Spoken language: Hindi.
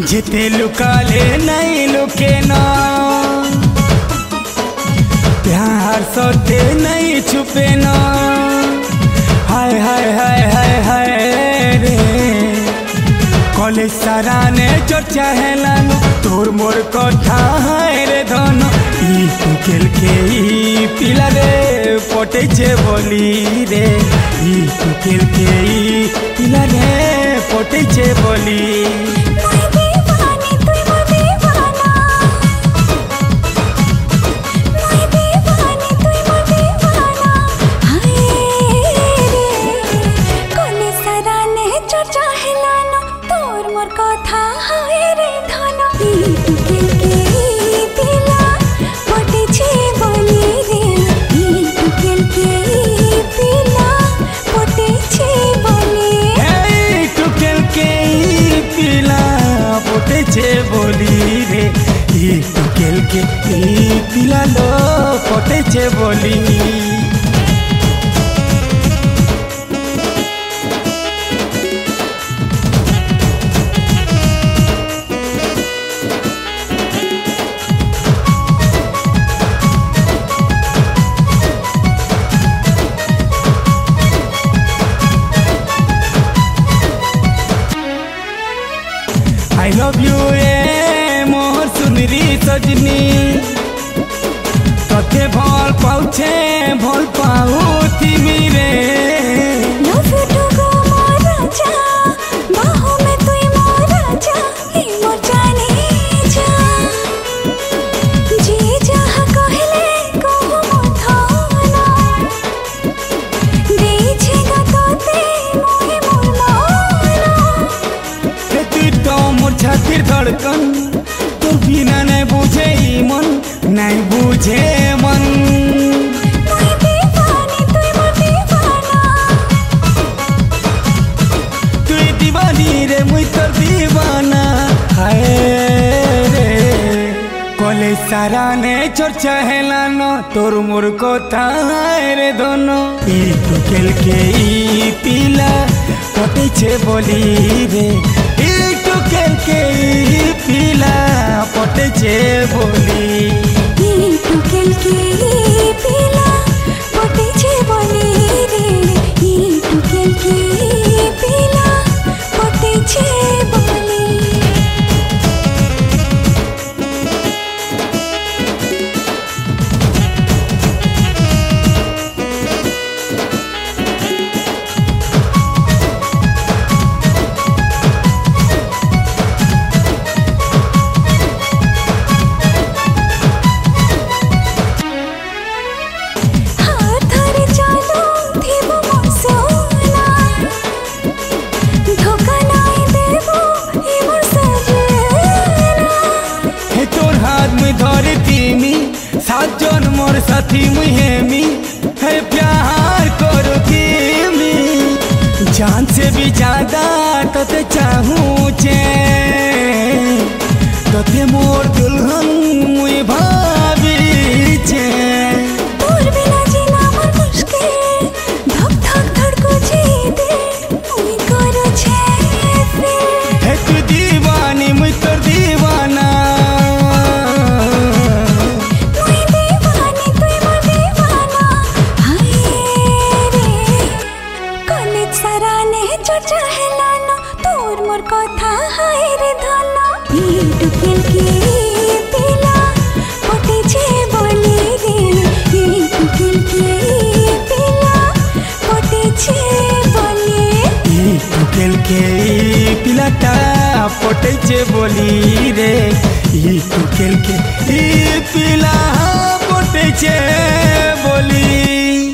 जिते लुकाले नहीं लुके ना, प्यार सोते नहीं छुपे ना। हाय हाय हाय हाय हाय रे कॉलेज सारा ने चर्चा है लानु तोर मोर कथा है रे धन ई टुकेल के ई पिला रे पटे छे बोली रे ई टुकेल के ई पिला रे पटे छे बोली। बोली रे ई टुकेल के ई पिला लो पटे छे बोली। I love you मोर सुनरी सजनी तोते भल पाउछे भल पाऊ तिमी रे। लव यू टू गो मोर राजा बाहों में तुई मोर राजा ही मोर जाने जा जी जहाँ कहले कहूँ मोथाना दीछेगा तोते मोहे मोर माना। तू तो मोर छातिर धड़कन तोर बिना नहीं बुझे ई मन नहीं बुझे मन। मैं दीवानी तुई मोर दीवाना तुई दीवानी रे मुई तोर दीवाना। हाय रे कॉलेज सारा ने चर्चा है लानो तोर मोर कथा है रे दोनों ई टुकेल के ई पिला पटे छे बोली रे ई टुकेल के ई पिला पटे छे बोली। ई टुकेल के ई पिला पटे छे बोली रे ई टुकेल के ई पिला पटे छे बोली। सात जन मोर साथी मुई हेमी है प्यार करो मी जान से भी ज्यादा तोते चाहूँ चे तोते मोर दुल्हन मुई भाभी चे। तोर बिना जीना मोर मुश्किल धक धक धड़को जीते मुई करो छे फिर। है तू दीवानी मुई तोर दीवाना चर्चा है लाना तोर मोर कथा हाय रे धना ई टुकेल के ई पिला पटे छे बोली रे ई टुकेल के ई पिला पटे छे बोली। ई टुकेल के ई पिलाटा पटे छे बोली रे ई टुकेल के ई पिला पटे छे बोली।